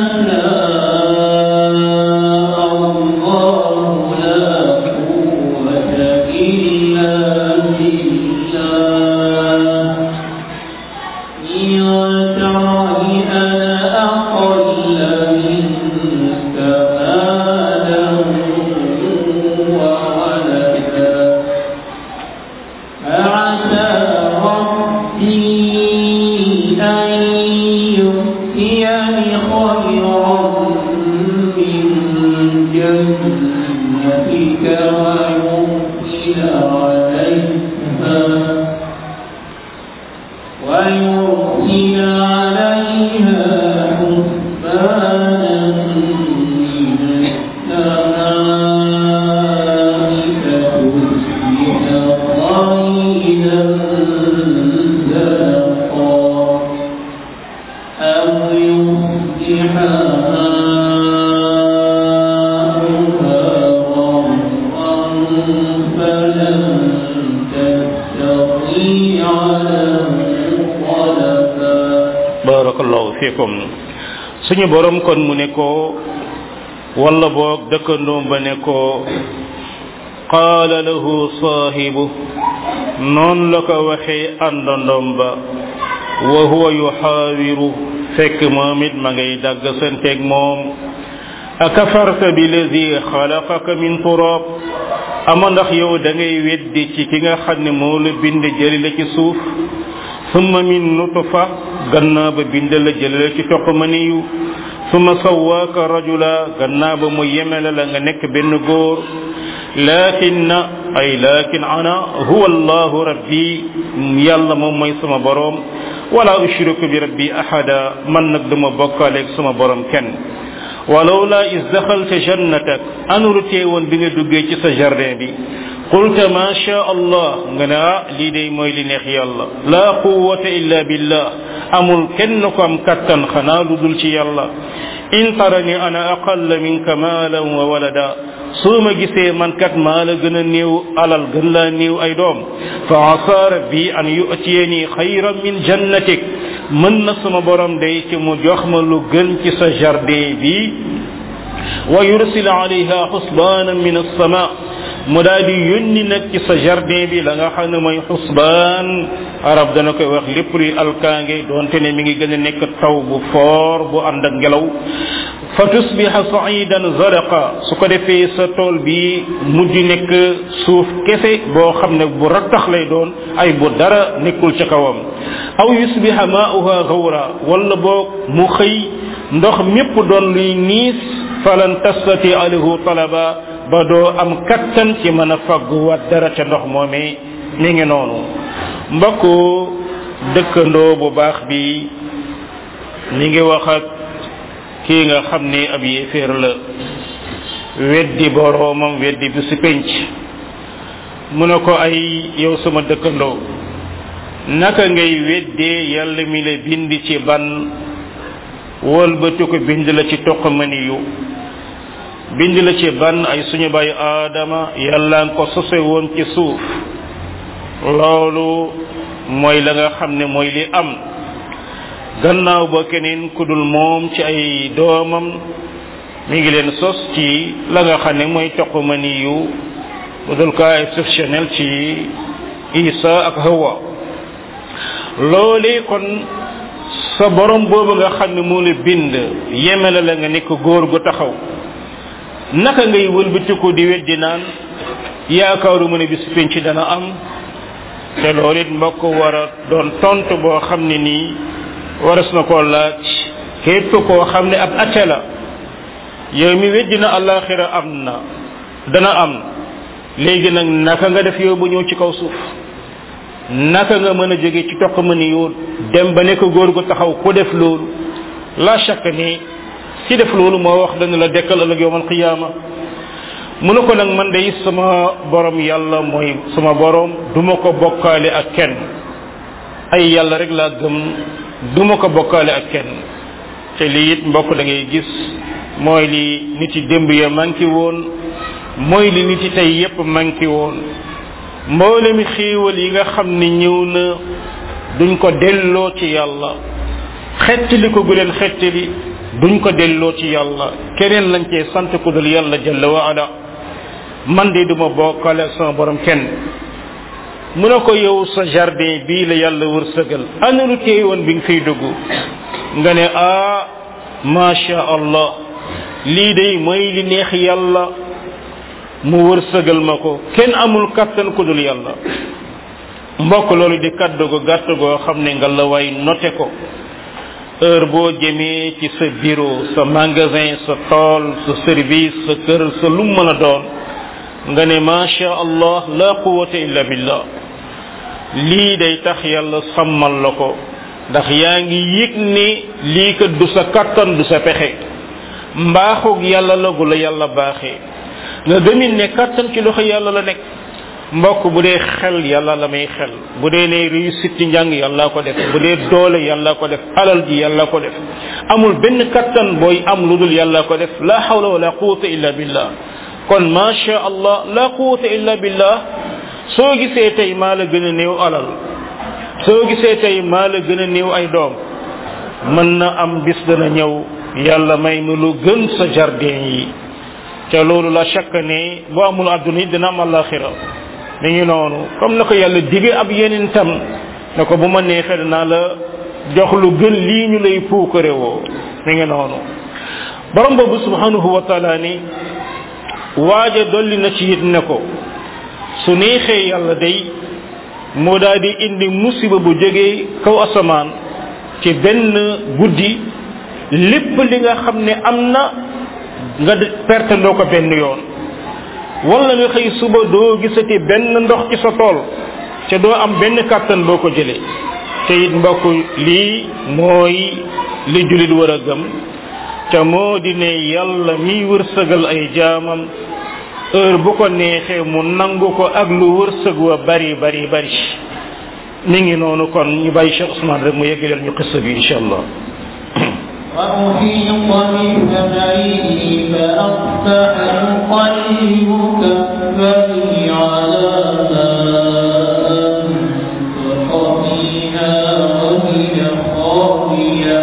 Speaker 2: شاء الله لا قوة إلا بالله إن ترني أنا أقل منك مالا وولدا فعسى ربي أن يؤتيني خيرا من جنتك ويرسل عليها ويرسل عليها حسبانا من السماء فتصبح طيرا زرقا أو يصبح ماؤها غورا فلن تستطيع له طلبا
Speaker 1: barakallahu fikum suñu borom kon mu ne ko wala boog dëkkandoom ba ne ko qaala lahu saahibu noon la ko waxee àndandoom ba wa huwa yuxaawiru fekk moom it ma ngay dagg santeeg moom akafarta billazi xalaqaka min turab ama ndax yow da ngay weddi ci ki nga xam ne moo la bind jëli la ci suuf summa min nutfa gannaa ba bind la jëli la ci toq maniyu summa sawaaka rajula gannaa ba mu yemele la nga nekk benn góor lakin ay lakin ana huwa allahu rabbi yàlla moom mooy sama borom wala ushriku bi rabbi ahada man nag duma bokkaaleeg sama borom kenn walawla is daxalta jannatak anuru teewoon bi nga duggee ci sa jardin bi qulta ma sha allah nga ne ah lii day mooy li neex yàlla la quwwata illa billah amul kenn ko am kattan xanaa lu dul ci yàlla in tarani ana aqalla minka maalan wa walada soo ma gisee man kat maa la gën a néew alal gën laa néew ay doom fa asa rabbi an yu'tiyani xayran min jannatik mën na sama borom day ci mu jox ma lu gën ci sa jardin bi wa yursil alayha xusbaanan min as-sama mu daal di yónni nag ci sa jardin bi la nga xam ne mooy xusbaan arab dana koy wax lépp luy alkaange doonte ne mi ngi gën a nekk taw bu foor bu ànd ak ngelaw fa tusbiha sa'idan zaraqa su ko defee sa tool bi mujj nekk suuf kese boo xam ne bu rattax lay doon ay bu dara nekkul ca kawam aw yusbiha ma'uha ghawra wala boog mu xëy ndox mépp doon luy niis falan tastati alahu talaba ba doo am kattan ci mën a fagguwaat dara ca ndox moomee mi ngi noonu mbokku dëkkandoo bu baax bi mi ngi wax ak kii nga xam ne ab yéeféer la weddi boroomam weddi bi si penc mu ne ko ay yow sama dëkkandoo naka ngay weddee yàlla mi la bind ci ban wëlbatu ko bind la ci toq maniyu bind la ci ban ay suñu bàyyi aadama yàlla nga ko sose woon ci suuf loolu mooy la nga xam ne mooy li am gannaaw ba keneen ku dul moom ci ay doomam mi ngi leen sos ci la nga xam ne mooy toq maniyu bu dul cas exceptionnel ci Isa ak Hawa loolee kon sa borom boobu nga xam ne moo la bind yemele la nga nekk góor gu taxaw naka ngay wëlbatiku di weddi naan yaakaaru mu ne bis penc dana am te loolu it mbokk war a doon tontu boo xam ne nii waras na koo laaj képp koo xam ne ab ate la yow mi weddi na àllaaxira am na dana am léegi nag naka nga def yow bu ñëw ci kaw suuf naka nga mën a jóge ci toq ma ni yow dem ba nekk góor gu taxaw ku def loolu la chaque ni si def loolu moo wax dana la dekkal ëllëg yowmal qiyaama mu ne ko nag man day sama borom yàlla mooy sama borom duma ko bokkaale ak kenn ay yàlla rek laa gëm duma ko bokkaale ak kenn te lii it mbokk da ngay gis mooy li nit yi démb ya manqué woon mooy li nit yi tey yépp manqué woon mboolemi xiiwal yi nga xam ne ñëw na duñ ko delloo ci yàlla xettali ko gu leen xettali duñ ko delloo ci yàlla keneen lañ cee sant ku dul yàlla jalla wa ala man de duma bokkale ak sama borom kenn mu ne ko yow sa jardin bii la yàlla wërsëgal ana lu téye woon bi nga fiy dugg nga ne ah masha allah lii day mooy li neex yàlla mu wërsëgal ma ko kenn amul kattan ku dul yàlla mbokk loolu di kaddu gu gàtt goo xam ne nga la way noté ko heure boo jëmee ci sa bureau sa magasin sa tool sa service sa kër sa lu mën a doon nga ne masha allah la quwwata illa billah lii day tax yàlla sàmmal la ko ndax yaa ngi yëg ne lii kat du sa kattan du sa pexe mbaaxug yàlla la gu la yàlla baaxee nga gëmin ne kattan ci loxo yàlla la nekk mbokk bu dee xel yàlla la may xel bu dee ne réussite ci njàng yàlla ko def bu dee doole yàlla ko def alal ji yàlla ko def amul benn kattan booy am lu dul yàlla ko def la hawla wala quwwata illa billah kon ma sha allah la quwwata illa billah soo gisee tey maa la gën a néew alal soo gisee tey maa la gën a néew ay doom mën na am bis dana ñëw yàlla may ma lu gën sa jardin yi te loolu la chaque ne bu amul adduna yi dina am alaxira mi ngi noonu comme na ko yàlla dige ab yeneen tam ne ko bu ma neexee dinaa la jox lu gën lii ñu lay puukare woo mi ngi noonu borom boobu subhanahu wa taala ni waaja dolli na ci it ne ko su neexee yàlla day moo daal di indi musiba bu jógee kaw asamaan ci benn guddi lépp li nga xam ne am na nga perte ndoo ko benn yoon wala nga xëy suba doo gisati benn ndox ci sa tool ca doo am benn kàttan boo ko jëlee te it mbokk lii mooy li julit war a gëm ca moo di ne yàlla miy wërsëgal ay jaamam heure bu ko neexee mu nangu ko ak lu wërsëg wa bari bari bari mi ngi noonu kon ñu bàyyi Cheikh Ousmane rek mu yeggaleel ñu qissa bi insha allah
Speaker 2: وأحيط بثمره فأصبح يقلب كفيه على ما أنفق فيها وهي خاوية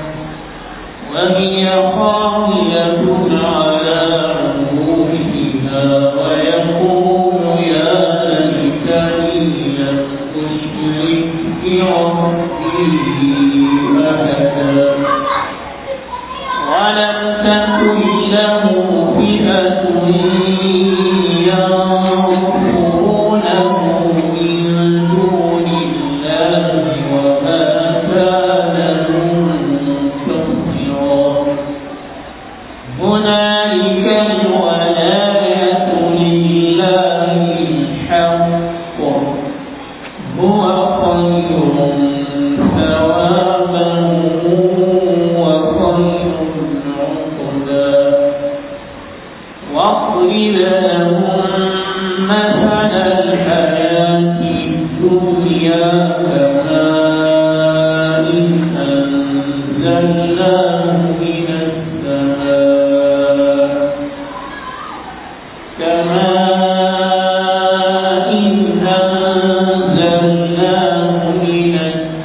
Speaker 2: وهي خاوية على عروشها ويقول يا ليتني لم أشرك بربي أحدا ولم تكن له فئة ينصرونه أنزلناه من السماء كماء أنزلناه من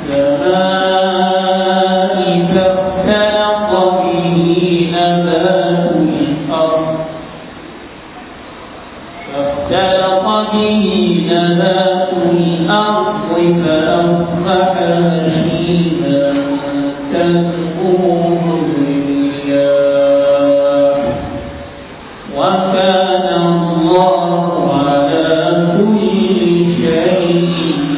Speaker 2: السماء فاختلط به نبات الأرض فاختلط به نبات الأرض فأصبح هشيما تذروه الرياح وكان الله على كل شيء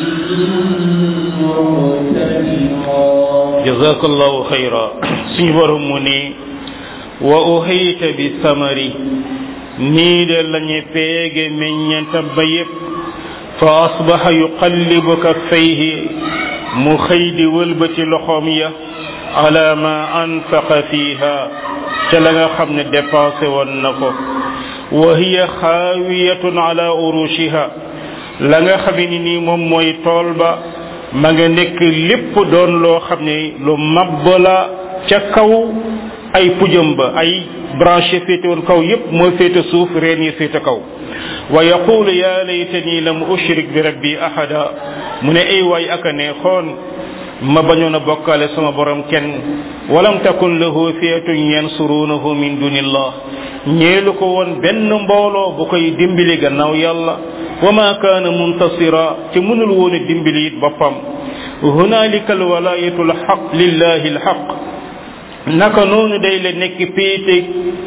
Speaker 2: مقتدرا.
Speaker 1: جزاك الله خيرا. سيبرهم مني وأحيط بالثمر nii de lañu peege meññenta ba yépp fa asbaha yuqallibu kaffayhi mu xëy di wëlbati loxoom ya ala ma anfaqa fiha ca la nga xam ne dépensé woon na ko wa hiya xaawiyatun ala urushiha la nga xam ne nii moom mooy tool ba ma nga nekk lépp doon loo xam ne lu mabb la ca kaw ay pujam ba ay branché féete woon kaw yépp mooy féete suuf reen yi féete kaw wa yaqulu ya laytani lam ushrik bi rabbi ahada mu ne ay waay aka ne xoon ma bañoon a bokkaale sama borom kenn walam takun lahu fiyatun yansurunahu min dunillah ñeelu ko woon benn mbooloo bu koy dimbali gannaaw yàlla wa ma kaana muntasira te mënul woon a dimbali it boppam hunalika alwalayatu alhaq lillahi alhaq naka noonu day la nekk péeteg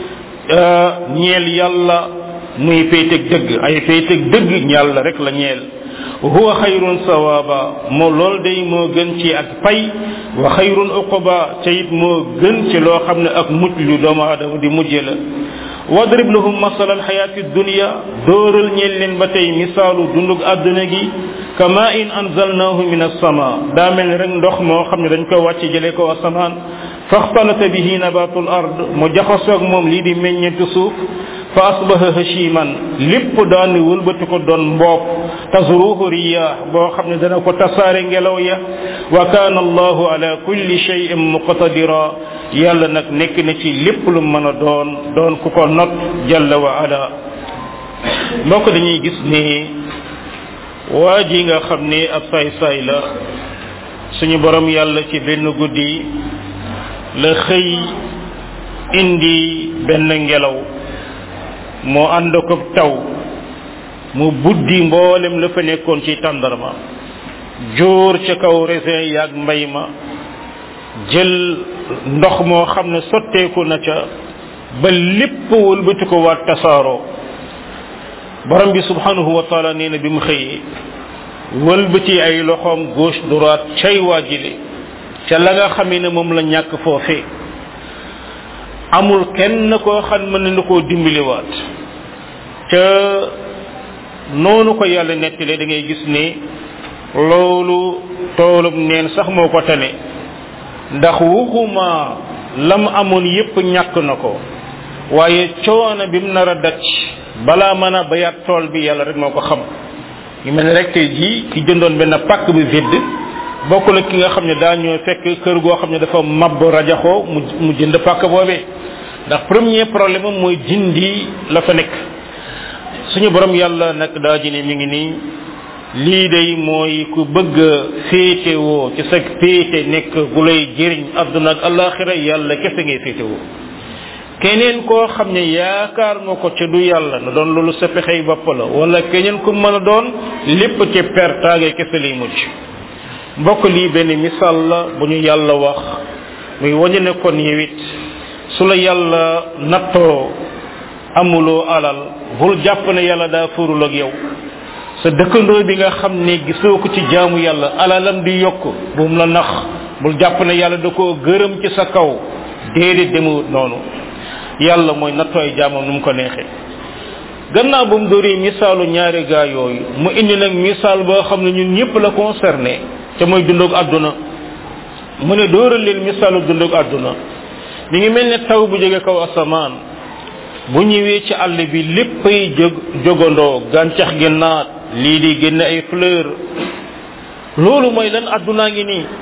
Speaker 1: ñeel yàlla muy péeteg dëgg ay péeteg dëgg yàlla rek la ñeel huwa xayrun sawaba moo lool day moo gën ci ak pay wa xayrun uquba te it moo gën ci loo xam ne ak mucc lu doomu aadama di mujje la wadrib lahum masala alxayaati dunya dóoral ñeel leen ba tey misaalu dundug àdduna gi kama in anzalnahu min as-sama daa mel ni rek ndox moo xam ne dañ ko wàcc jëlee ko asamaan faxtalata bihi nabatul ard mu jaxasoog moom lii di meññeenti suuf fa asbaha hashiman lépp daan wëlbati ko doon mboob tazruhu riyah boo xam ne dana ko tasaare ngelaw ya wa kaana allahu ala kulli shay'in muqtadira yàlla nag nekk na ci lépp lu mën a doon doon ku ko not jalla wa ala mbokk dañuy gis ni waa ji nga xam ne ab saay-saay la suñu borom yàlla ci benn guddi la xëy indi benn ngelaw moo ànd ko taw mu buddi mboolem la fa nekkoon ci tàndarma jóor ca kaw raisin yaag mbay ma jël ndox moo xam ne sotteeku na ca ba lépp wëlbati ko waat tasaaroo borom bi subhanahu wa taala nee na bi mu xëyee wëlbati ay loxoom gauche droite cay waajile ca la nga xamee ne moom la ñàkk foofee amul kenn koo xam mën na koo dimbaliwaat ca noonu ko yàlla nettalee da ngay gis ne loolu toolum neen sax moo ko tane ndax waxuma lam amoon yépp ñàkk na ko waaye coono bi mu nar a daj balaa mën a bayaat tool bi yàlla rek moo ko xam ñu mel ne rek tey jii ki jëndoon benn pàkk bi vide bokkul ak ki nga xam ne daa ñoo fekk kër goo xam ne dafa mab rajaxoo mu mu jënd pàkk boobee ndax premier problème am mooy jindi la fa nekk suñu borom yàlla nag daa ji ne mi ngi nii lii day mooy ku bëgg féete woo ci sa féete nekk gu lay jëriñ àdduna ak alaxira yàlla kese ngay féete woo keneen koo xam ne yaakaar nga ko ca du yàlla na doon loolu sa pexey bopp la wala keneen ku mën a doon lépp ci pertaage kese lay mujj mbokk lii benn misaal la bu ñu yàlla wax muy wañu ne kon yow it su la yàlla nattoo amuloo alal bul jàpp ne yàlla daa furul ak yow sa dëkkandoo bi nga xam ne gisoo ko ci jaamu yàlla alalam di yokk bu mu la nax bul jàpp ne yàlla da koo gërëm ci sa kaw déedéet demewut noonu yàlla mooy nattooy jaamam nu mu ko neexee gannaaw bu mu dóoree misaalu ñaari gaa yooyu mu indi nag misaal boo xam ne ñun ñëpp la concerné te mooy dundug àdduna mu ne dóoral leen misaalu dundug àdduna mi ngi mel ne taw bu jóge kaw asamaan bu ñëwee ci àll bi léppay jóg jogandoo gàncax gi naat lii di génn ay fleur loolu mooy lan àddunaa ngi nii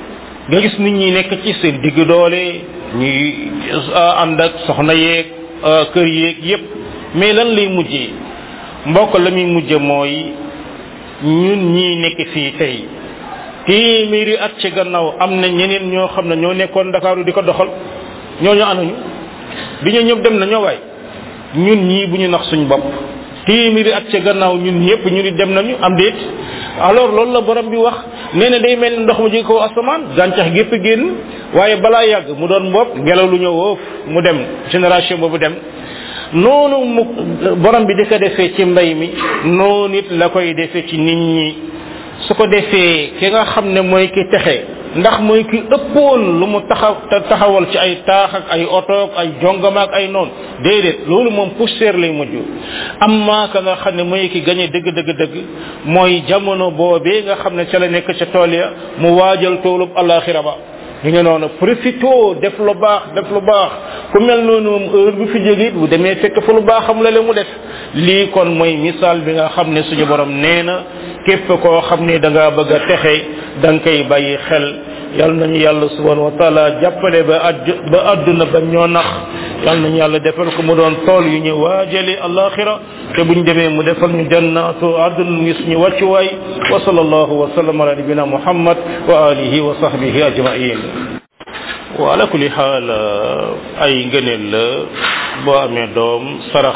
Speaker 1: nga gis nit ñi nekk ci seen digg doole ñuy ànd ak soxna yeeg kër yeeg yépp mais lan lay mujjee mbokk la muy mujje mooy ñun ñii nekk fii tey téeméeri at ci gannaaw am na ñeneen ñoo xam ne ñoo nekkoon Ndakaaru di ko doxal ñooñu anuñu bi ñu ñëpp dem na ñoo waay ñun ñii bu ñu nax suñ bopp téeméeri at ci gannaaw ñun ñëpp ñu di dem nañu am déet alors loolu la borom bi wax nee na day mel ni ndox mu jóge kaw asamaan gàncax gépp génn waaye balaa yàgg mu doon mbopp ngelaw lu ñëw woof mu dem génération boobu dem noonu mu borom bi di ko defee ci mbay mi noonu it la koy defee ci nit ñi su ko defee ki nga xam ne mooy ki texe ndax mooy ki ëppoon lu mu taxaw taxawal ci ay taax ak ay oto ak ay jongama ak ay noon déedéet loolu moom poussière lay mujj amma ka nga xam ne mooy ki gañe dëgg dëgg dëgg mooy jamono boobee nga xam ne ca la nekk ca tool ya mu waajal toolub alaxira ba ñu ngi noonu profito def lu baax def lu baax ku mel noonu moom heure bu fi jógee bu demee fekk fa lu baax xam la le mu def lii kon mooy misaal bi nga xam ne suñu borom nee na képp koo xam ne da ngaa bëgg a texe da nga koy bàyyi xel yal nañu yàlla subhanahu wa taala jàppale ba addu ba adduna ba ñoo nax yal nañu yàlla defal ko mu doon tool yu ñu waajale alaxira te buñ demee mu defal ñu jannatu adduna ngi suñu wàccuwaay wa sallallahu wa sallam ala nabina muhammad wa alihi wa sahbihi ajmain wa ala kulli xaal ay ngëneel la boo amee doom sarax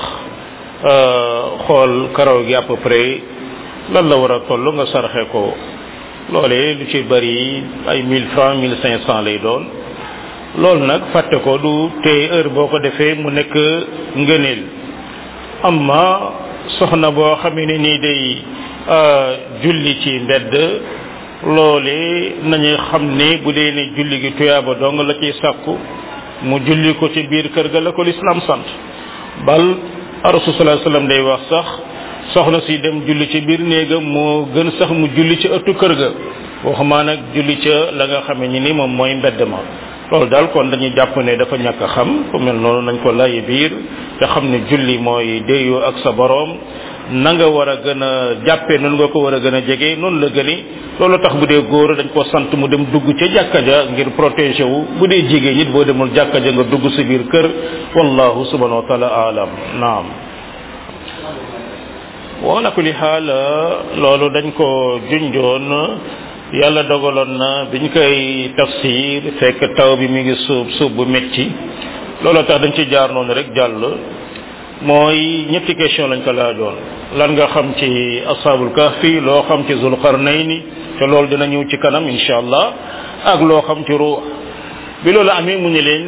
Speaker 1: xool karaw gi à peu près lan la war a toll nga saraxe ko loolee lu ci bari ay mille francs mille cinq cents lay doon loolu nag fàtte ko du te heure boo ko defee mu nekk ngëneel amma soxna boo xamee ne nii day julli ci mbedd loolee nañu xam ne bu dee ne julli gi tuyaaba dong la ciy sàkku mu julli ko ci biir kër ga la ko l'islam sant bal rasul sallallahu alayhi wasallam day wax sax soxna si dem julli ci biir néegam moo gën sax mu julli ci ëttu kër ga waxumaa nag julli ca la nga xamee ni ni moom mooy mbedd ma loolu daal kon dañuy jàpp ne dafa ñàkk a xam ku mel noonu nañ ko layi biir te xam ne julli mooy déeyoo ak sa boroom na nga war a gën a jàppee noonu nga ko war a gën a jege noonu la gëni loolu tax bu dee góor dañ ko sant mu dem dugg ca jàkka ja ngir protéger wu bu dee jigéen nit boo demul jàkka ja nga dugg sa biir kër wallahu subhanahu wa taala alam naam wala kulli xaal loolu dañ ko junjoon yàlla dogaloon na biñ koy tafsir fekk taw bi mi ngi suub suub bu metti loolu tax dañ ci jaar noonu rek jàll mooy ñetti question lañ ko laajoon lan nga xam ci ashabul kahfi loo xam ci zulqarnayni te loolu dina ñëw ci kanam insha allah ak loo xam ci ruux bi loolu amee mu ne leen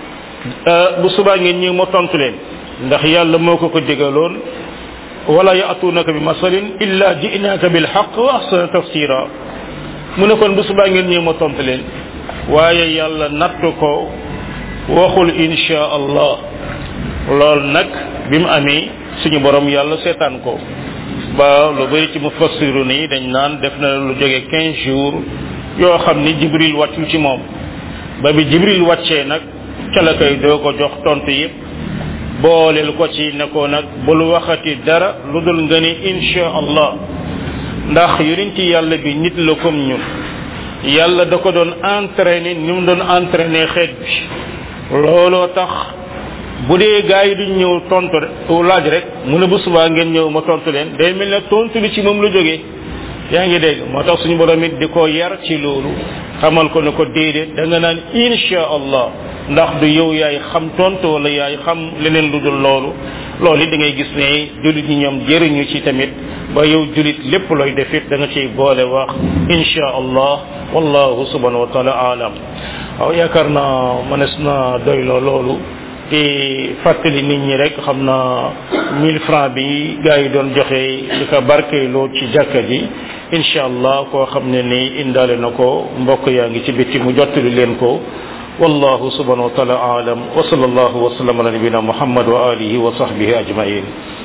Speaker 1: bu subaa ngeen ñëw ma tontu leen ndax yàlla moo ko ko digaloon wala ya'tunaka bi masalin illa ji'naka bil haqq wa ahsana tafsira mu ne kon bu subaa ngeen ñëw ma tontu leen waaye yàlla natt ko waxul insha allah loolu nag bi mu amee suñu borom yàlla seetaan ko ba lu bari ci mufassiru nii dañ naan def na lu jóge quinze jours yoo xam ni jibril wàccul ci moom ba bi jibril wàccee nag ca la koy doo ko jox tontu yépp booleel ko ci ne ko nag bul waxati dara lu dul nga ni insha allah ndax yonent yàlla bi nit la comme ñun yàlla da ko doon entraîner ni mu doon entraîner xeet bi looloo tax bu dee gars yi duñ ñëw tontu laaj rek mu ne bu subaa ngeen ñëw ma tontu leen day mel ne tontu li ci moom la jógee yaa ngi dégg moo tax suñu borom it di ko yar ci loolu xamal ko ne ko déedéet da nga naan insha allah ndax du yow yaay xam tontu wala yaay xam leneen lu dul loolu loolu it da ngay gis ne jullit ñi ñoom jëriñu ci tamit ba yow jullit lépp looy def it da nga ciy boole wax insha allah wallahu subhanahu wa taala alam waaw yaakaar naa mënees na doyloo loolu te fàttali nit ñi rek xam na mille francs bi gars yi doon joxe li ko barkeeloo ci jàkka ji insha allah koo xam ne ni indaale na ko mbokk yaa ngi ci bitti mu jottali leen ko wallahu subhanahu wa taala alam wa sallallahu wa sallam ala nabina muhammad wa alihi wa sahbihi ajmain